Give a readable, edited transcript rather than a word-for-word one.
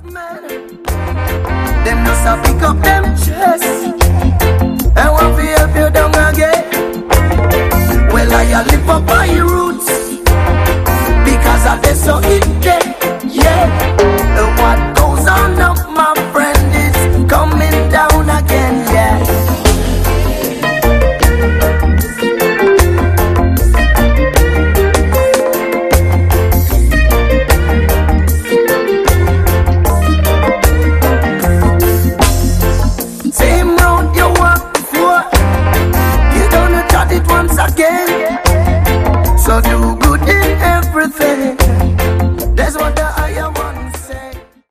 Them just a pick up them chest. I want to help you down again. Well, I live up by you.